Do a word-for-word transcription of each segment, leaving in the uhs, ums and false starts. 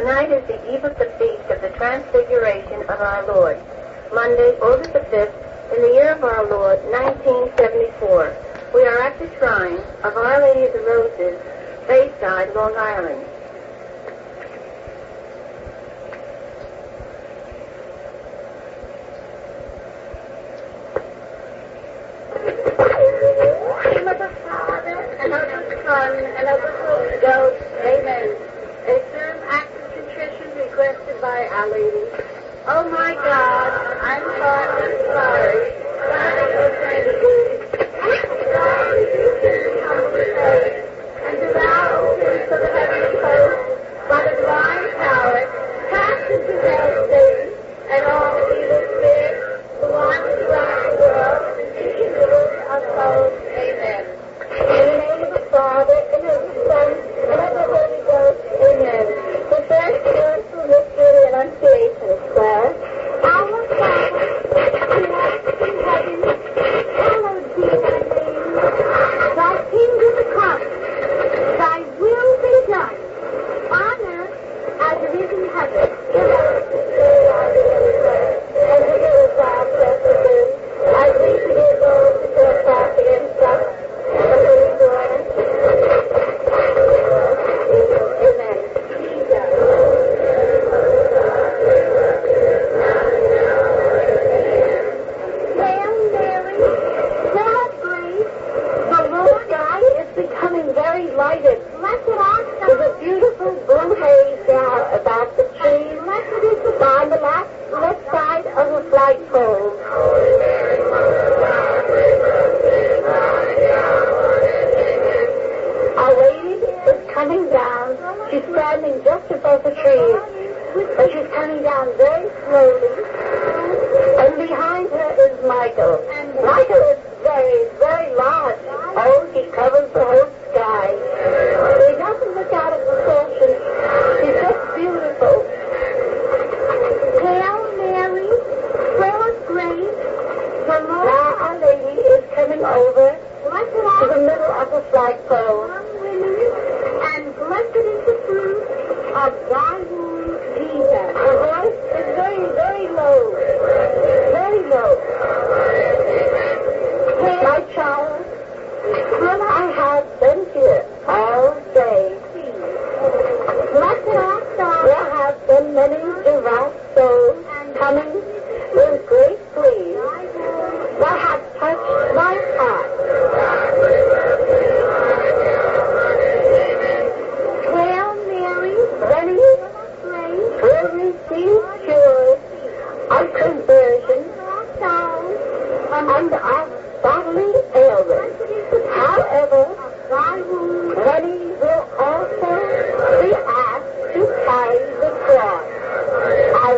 Tonight is the eve of the feast of the Transfiguration of our Lord, Monday, August the fifth, in the year of our Lord, nineteen seventy-four. We are at the shrine of Our Lady of the Roses, Bayside, Long Island. Name of the Father, and of the Son, and of the Holy Ghost. Amen. A firm act of contrition requested by Our Lady. Oh my God, I'm sorry, sorry. God is offended. Sorry, you can come to faith. And do thou open to the heavenly host by the divine power, cast into hell Satan and all evil spirits who wander throughout the world, seeking the ruin of souls. Amen. In the name of the Father, and of the Son, and of the Holy Ghost. Amen. The first spiritual mystery and Annunciation is prayer. Our Father, who art in heaven, hallowed be thy name. Thy kingdom come, thy will be done, on earth as it is in heaven. Give us this day our daily bread, and forgive us our trespasses, as we forgive those who trespass against us. And lead us not into temptation. Amen. Hail Mary, full of grace, the Lord God is becoming very lighted. Blessed art thou. There's a beautiful blue haze now about the tree. Blessed is the on the left, left side of the flagpole. Our Lady is coming down. She's standing just above the trees, but she's coming down very slowly. And behind her is Michael. Michael is very, very large. Oh, he covers the whole sky. He doesn't look out of proportion. He's just beautiful. Hail Mary, full of grace, the Lord. Now Our Lady is coming over to the middle of the flagpole. And blessed is the fruit of thy womb, Jesus. Her voice is very, very low. Very low. My child, I have been here all day. Blessed art thou. There have been many devout souls coming with great glee that have touched my heart. Hail Mary, ready, will receive cure of conversion and of bodily ailments. However, many will also be asked to carry the cross. I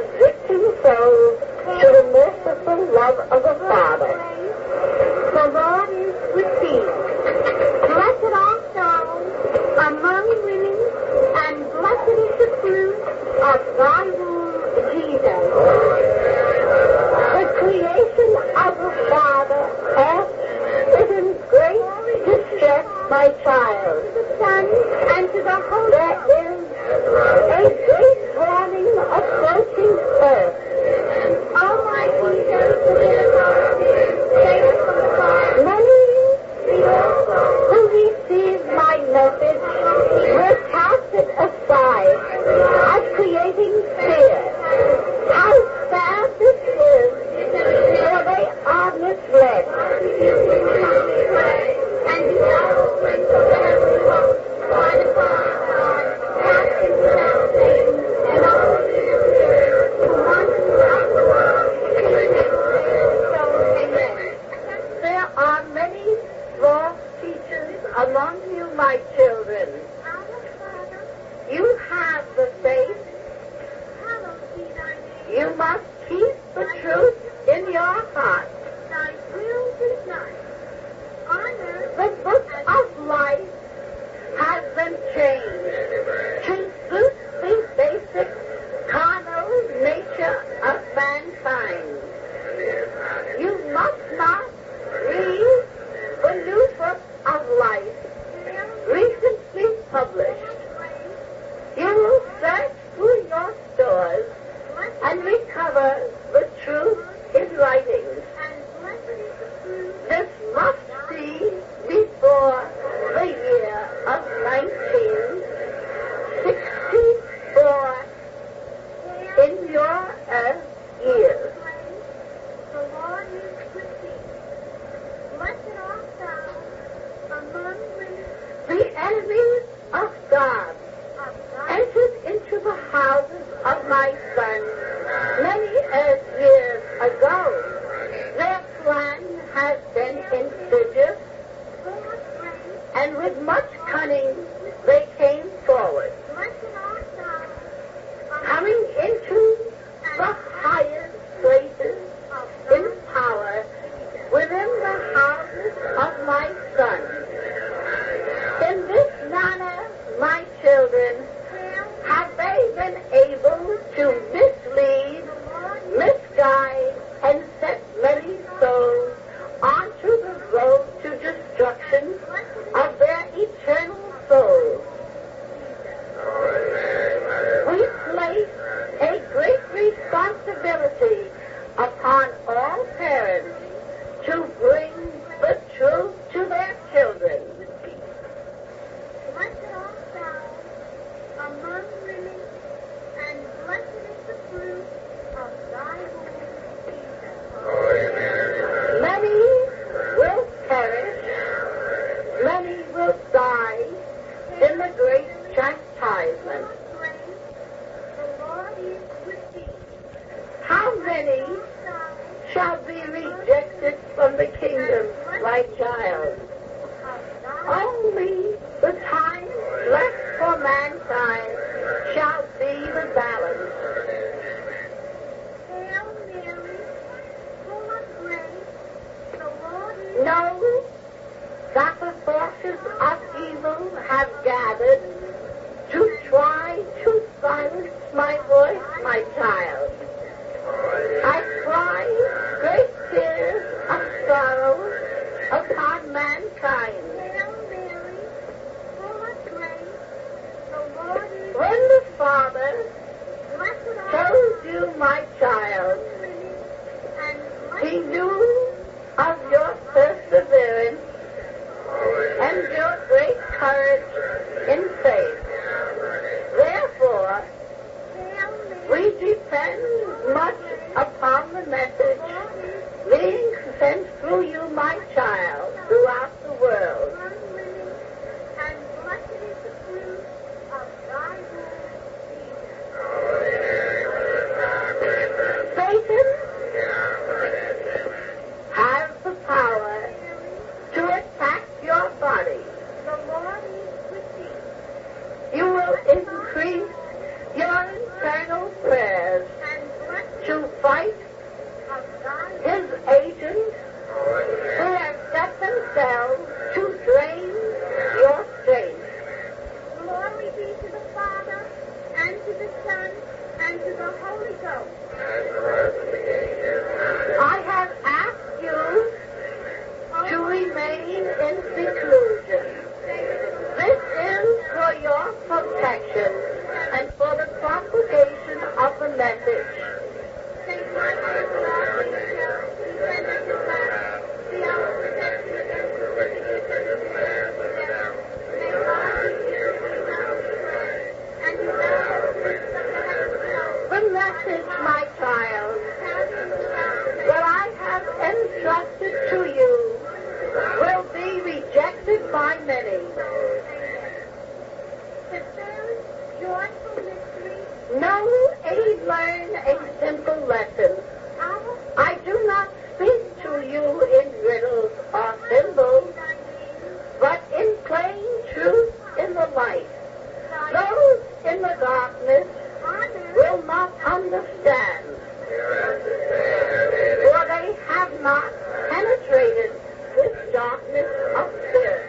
houses of my sons many a years ago. Their plan has been insidious, and with much cunning they came forward, coming into the highest places in power within the houses of my sons. In this manner, my children, have they been able to mislead, misguide, and set many souls onto the road to destruction of their eternal souls. We place a great responsibility upon all parents to bring the truth to their children. Blessed art thou among women, and blessed is the fruit of thy womb, Jesus. Many will perish, many will die in the great chastisement. The Lord is with thee. How many shall be rejected from the kingdom, my child? Only the time left for mankind shall be the balance. Hail Mary, full of grace, the Lord is Know that the forces of evil have gathered to try to silence my voice, my child. I cry great tears of sorrow upon mankind. Hail Mary, full of grace, the Lord is When the Father blessed art chose you, my child, thou among women, and He blessed knew of your perseverance and your great courage in faith. Therefore, Hail Mary, we depend much upon the message being sent through you, my child, throughout the world. among women, and blessed is the fruit of thy womb, Jesus. Satan has the power to attack your body. The Lord is with thee. You will increase your internal prayers And blessed to fight of thy his agents who have set themselves to drain your strength. glory be to the Father, and to the Son, and to the Holy Ghost. I have asked you to remain in seclusion. This is for your protection and for the propagation of the message. Saint Michael, the archangel, defend us in battle. Be our protection against the wickedness and the snares of the devil. May God be near to us, we pray, and defend us against the heavenly The message, my child, that I have entrusted to you will be rejected by many. The third joyful mystery, No aid learn a simple lesson. our I do not speak to you in riddles or symbols, thy name, but in plain truth in the light. thy Those in the darkness honor, will not understand, for they have not penetrated this darkness of spirit.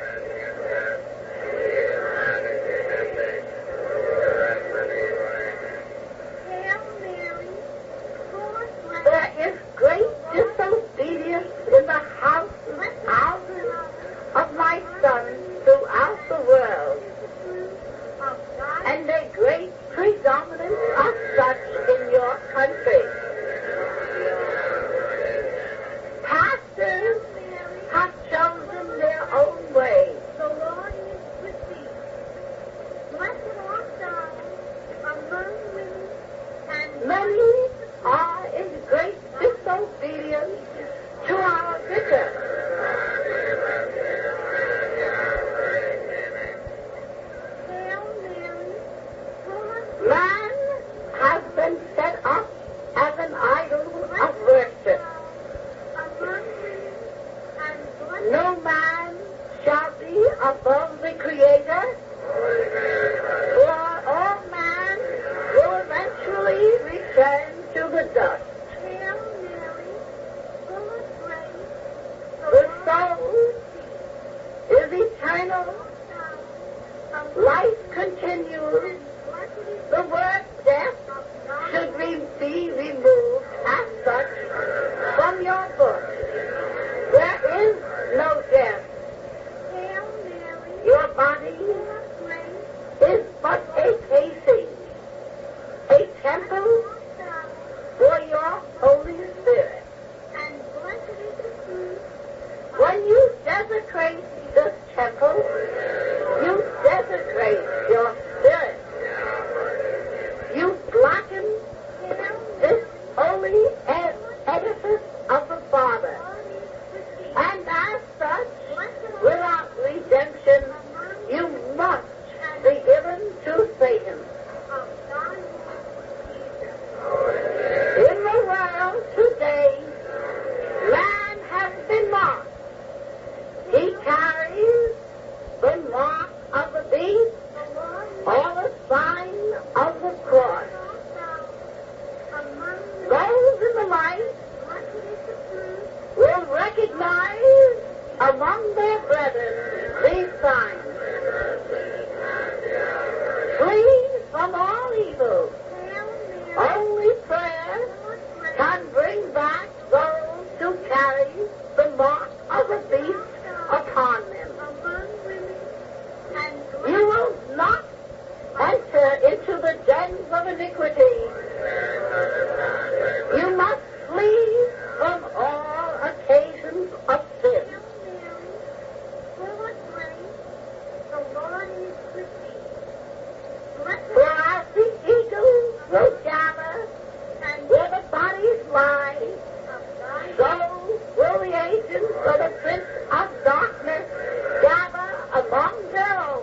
Hail Mary, full of grace, There is great disobedience in the houses, houses of my sons throughout the world, of thy and a great predominance of such in your country. Pastors return to the dust. Hail Mary, full of grace, The soul is eternal. Life continues. The word death should re- be removed as such from your book. There is no death. Hail Mary, Your body full of grace, is but a casing, a temple for your Holy Spirit. and blessed is the fruit When you desecrate this temple, you desecrate your spirit. You blacken this holy ed- edifice of the Father. And as such, without redemption, you must be given to Satan. of God, Jesus. In the world today, man has been marked. He carries the mark of the beast The Lord or the sign of the cross. among the Those in the light blessed is the fruit will recognize among their brethren these signs. Flee from all evil. Hail Mary, Only prayer full of grace, can bring back those who carry the mark of the beast upon them. among women, and You will not enter into the dens of iniquity. You must flee from all occasions of sin. Hail Mary, full of grace, the Lord is with thee. Blessed For as the eagles will gather and where the bodies lie, of thy so will the agents of the prince of darkness gather among their own.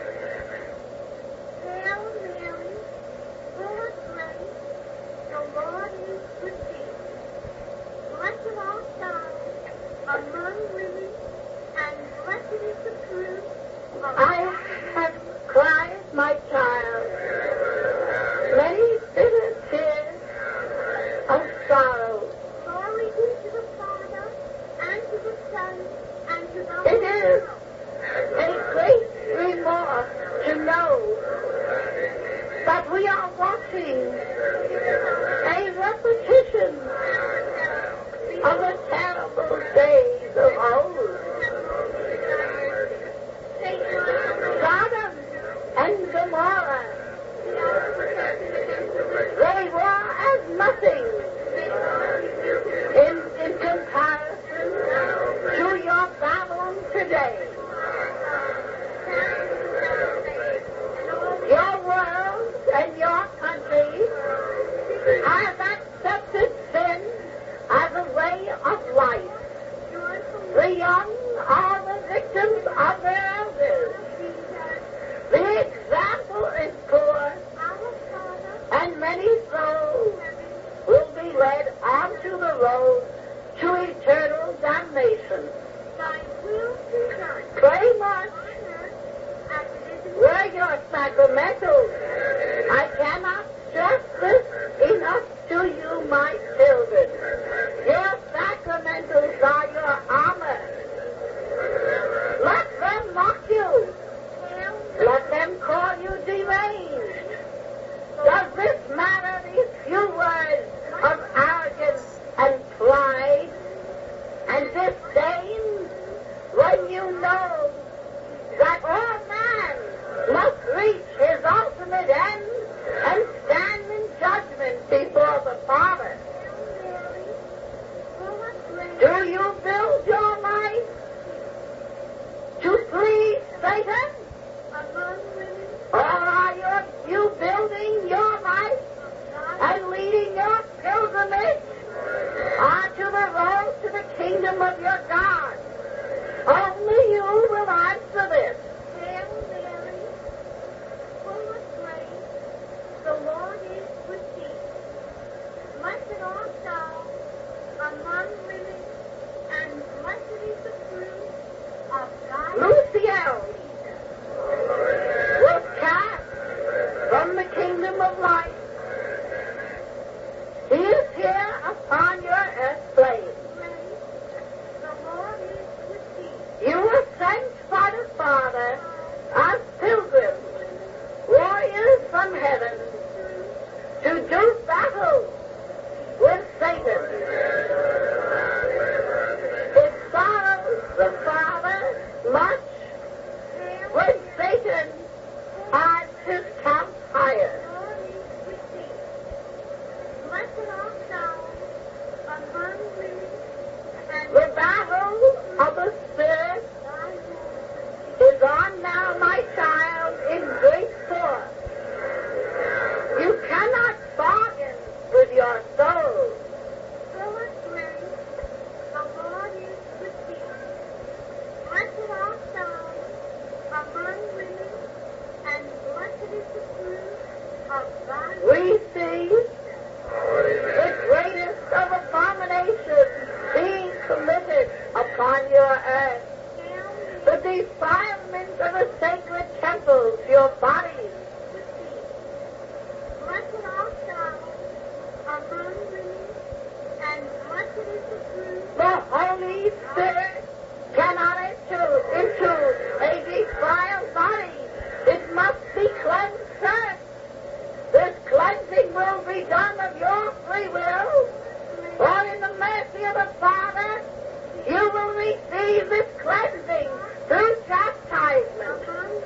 Hail Mary, full of grace, the Lord is with thee. Blessed art thou among women, and blessed is the fruit of I have cried, my child, many bitter tears of sorrow. Glory be to the Father, and to the Son, and to the It Holy is Ghost. a great remorse to know that we are watching a repetition of the terrible days of old. Sodom and Gomorrah, they were as nothing in, in comparison to your Babylon today. Your world and your country have accepted sin as a way of life. The young are the victims of their elders. The example is poor, and many souls will be led onto the road to eternal damnation. Thy will be done Pray much. on earth as it is in Where your sacramentals? I cannot stress this enough to you, my children. Your sacramentals are your armor. Let them mock you. hell. Let them call you deranged. Does this matter, these few words of arrogance and pride and disdain, when you know that all man must reach his ultimate end and do battle with Satan. It sorrows the Father much when Satan has his camp hired. The battle of the Spirit is on now, my child, in great force. You cannot bargain with your soul. We see the greatest of abominations being committed upon your earth. The defilement of the sacred temples, your bodies. The Holy Spirit cannot enter into a defiled body. It must be cleansed first. This cleansing will be done of your free will, or in the mercy of the Father, you will receive this cleansing through chastisement.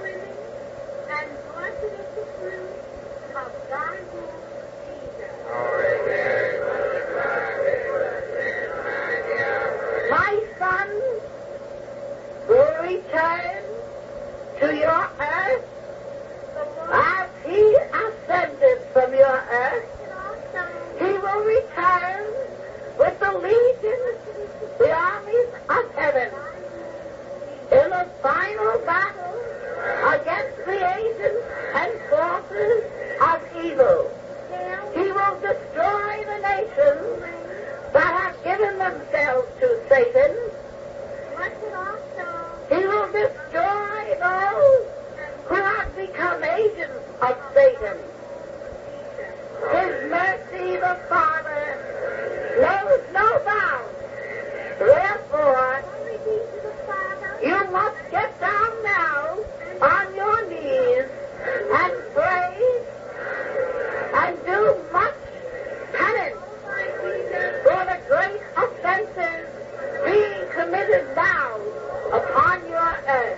My son will return to your earth as he ascended from your earth. He will return with the legions, the armies of heaven, in the final battle against the agents and forces of evil. He will destroy the nations that have given themselves to Satan. He will destroy those who have become agents of Satan. His mercy, the Father, knows no bounds. Therefore, you must get down now on your knees and pray and do much penance for the great offenses being committed now upon your earth.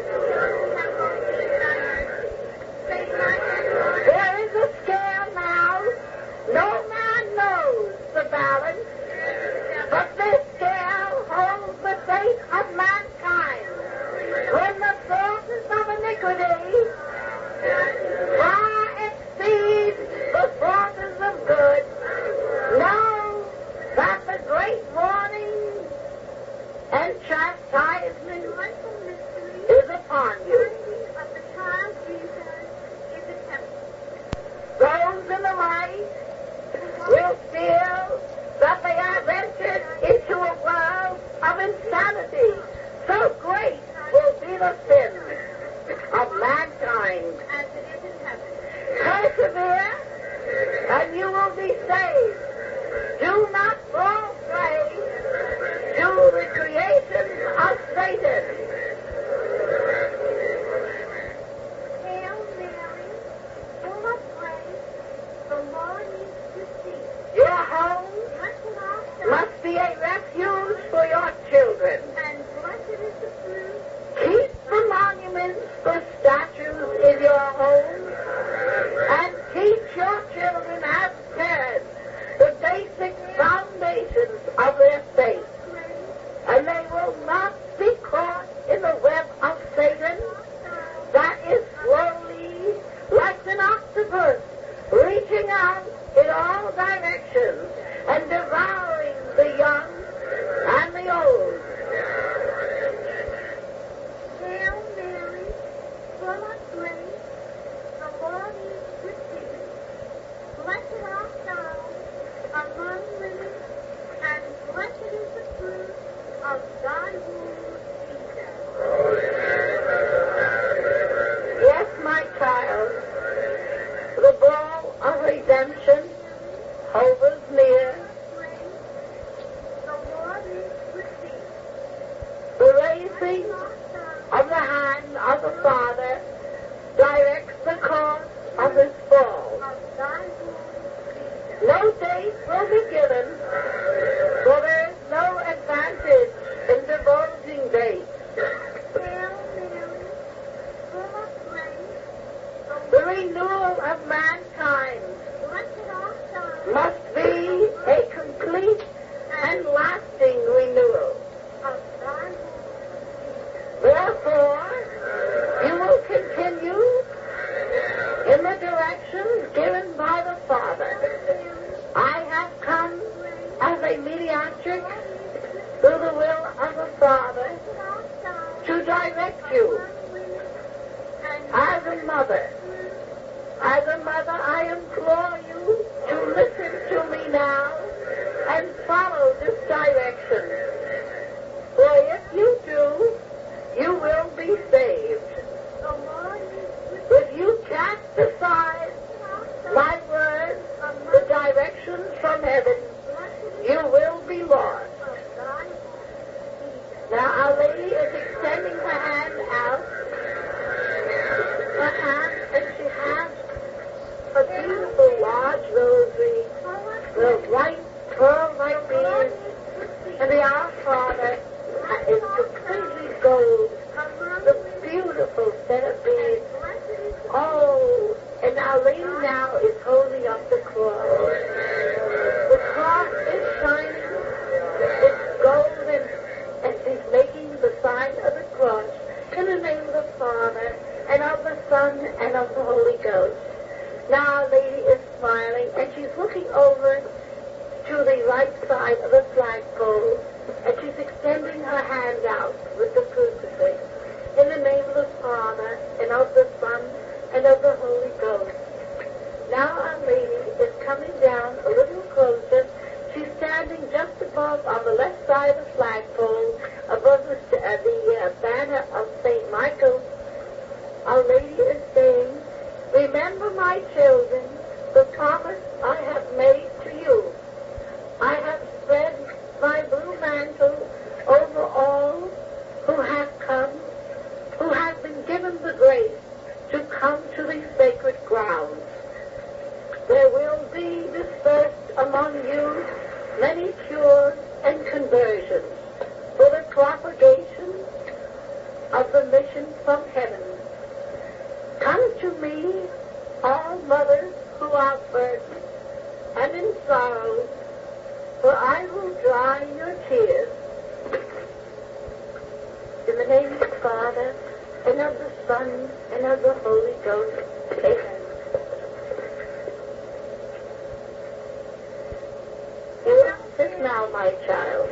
There is a scale now. No man knows the balance, but this scale holds the fate of mankind. When the forces of iniquity far exceed the forces of good, know that the great warning and chastisement is upon you. Those in the right will feel that they have entered into a world of insanity. So great will be the sin of mankind. Persevere, and you will be saved. Do not fall prey to the creation of Satan. Your home must be a refuge for your children. Keep the monuments, the statues in your home, and teach your children as parents the basic foundations of their faith. And they will not be caught in the web of Satan that is slowly, like an octopus, reaching out in all directions and devouring the young and the old. Hail Mary, full of grace, the Lord is with thee. Blessed art thou among women, and blessed is the fruit of thy womb, Jesus. Yes, my child, the ball of redemption hovers near. The Lord is with thee. The raising of the hand of the Father directs the course of his fall. Of thy womb, No date will be given, for there is no advantage in divulging dates. The renewal of mankind must be a complete and lasting renewal. Therefore, you will continue in the directions given by the Father. I have come as a mediatrix through the will of the Father to direct you. As a mother, as a mother, I implore you to listen to me now and follow this direction. For if you do, you will be saved. If you cast aside my words, the directions from heaven, you will be lost. Now Our Lady is extending her hand out, her hand, and she has a beautiful large rosary, the white pearl-like beads, and the Our Father is completely gold, the beautiful set of beads. Oh, and Our Lady now is holding up the cross. The cross is shining, it's golden, and she's making the sign of the cross in the name of the Father, and of the Son, and of the Holy Ghost. Now Our Lady is smiling, and she's looking over to the right side of the flagpole, and she's extending her hand out with the crucifix in the name of the Father, and of the Son, and of the Holy Ghost. Now Our Lady is coming down a little closer. She's standing just above, on the left side of the flagpole, above the, uh, the uh, banner of Saint Michael. Our Lady is saying, "Remember, my children, the promise I have made to you. I have spread my blue mantle over all who have come, who have been given the grace to come to these sacred grounds. There will be dispersed among you many cures and conversions for the propagation of the mission from heaven. Come to me, all mothers who are burdened and in sorrow, for I will dry your tears. In the name of the Father, and of the Son, and of the Holy Ghost. Amen." You sit now, my child.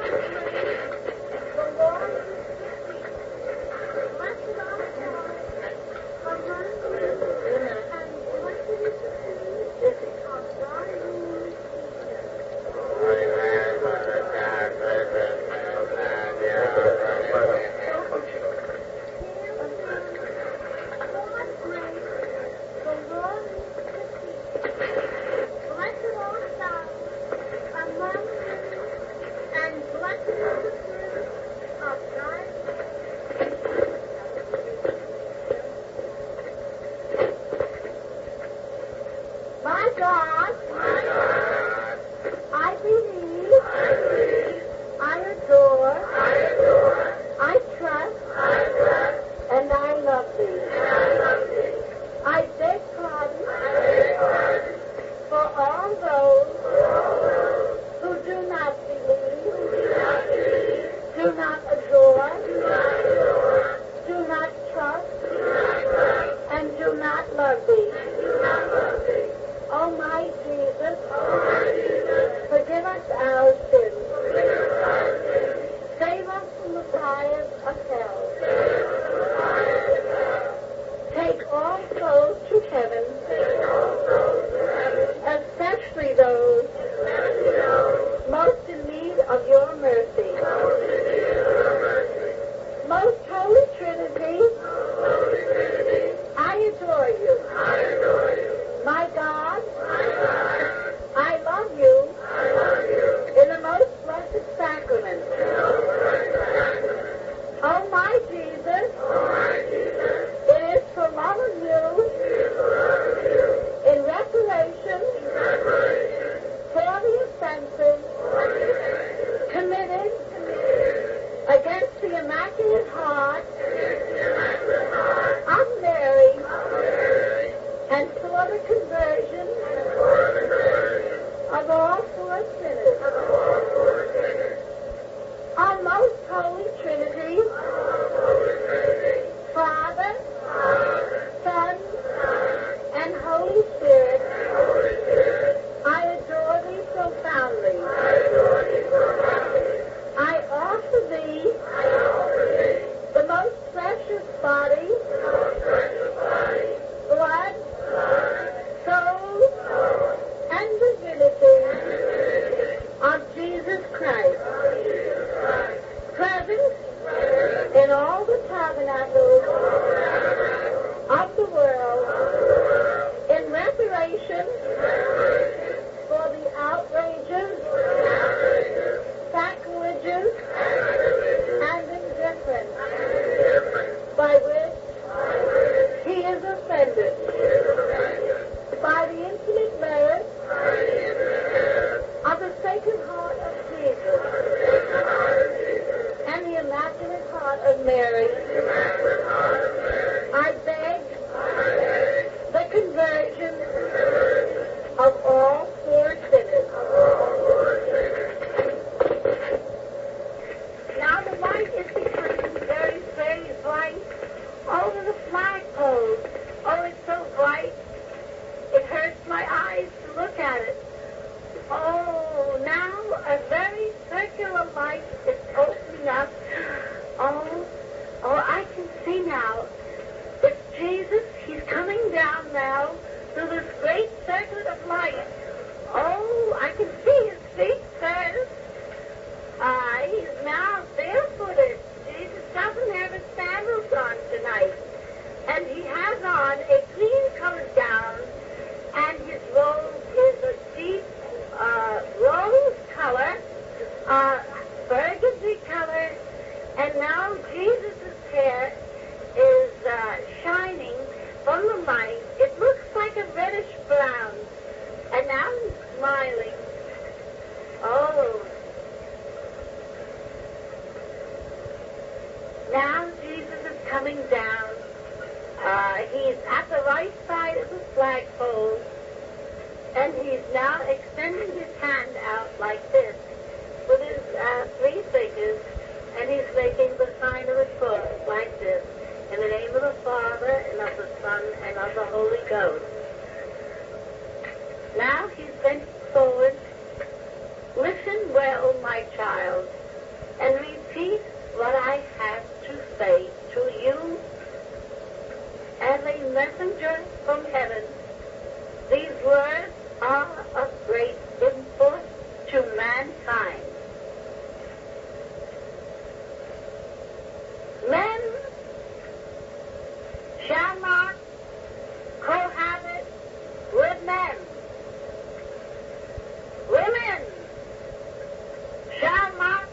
My God, I believe, I adore, I trust, and I love thee. I beg pardon for all those who do not believe, do not adore, do not trust, and do not love thee. Oh my Jesus, forgive us our sins. Save us from the fires of hell. Take all souls to heaven, especially those he's now extending his hand out like this with his uh, three fingers, and he's making the sign of the cross like this. In the name of the Father, and of the Son, and of the Holy Ghost. Now he's bent forward. Listen well, my child, and repeat what I have to say to you. As a messenger from heaven, these words are of great import to mankind. Men shall not cohabit with men. Women shall not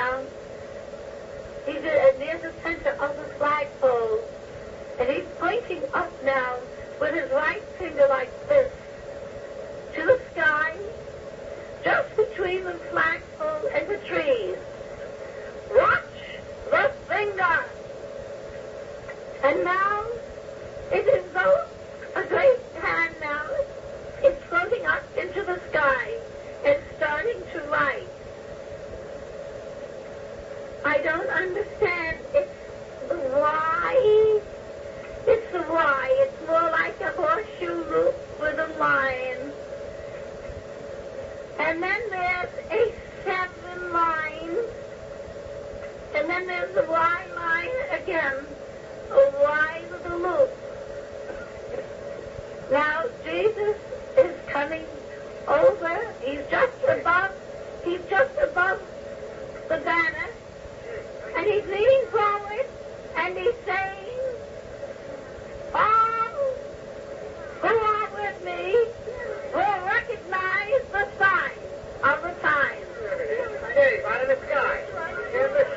down. He's near the center of the flagpole, and he's pointing up now with his right finger like this to the sky, just between the flagpole and the trees. Watch the finger! And now, it is though a great hand now. It's floating up into the sky and starting to light. I don't understand. It's the why. It's the why. It's more like a horseshoe loop with a line. And then there's a seven line. And then there's the Y line again. A Y with a loop. Now, Jesus is coming over. He's just above, he's just above the banner. And he's leaning forward, and he's saying, all who are with me will recognize the sign of the times. Hey, right in the sky. Here's the...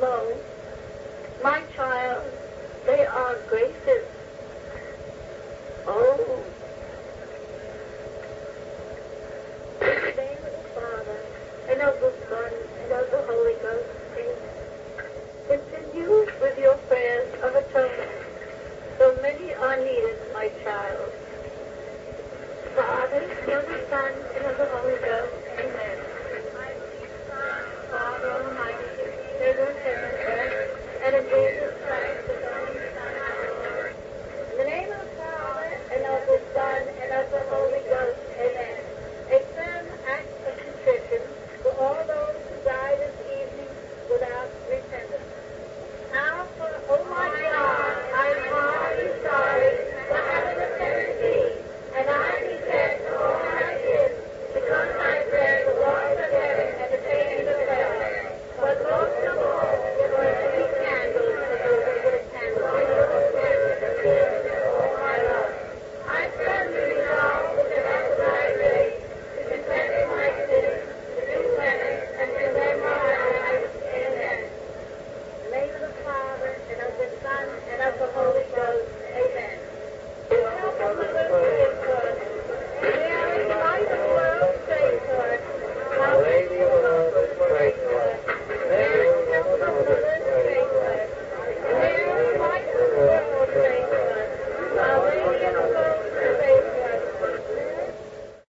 low. My child, they are gracious. Oh,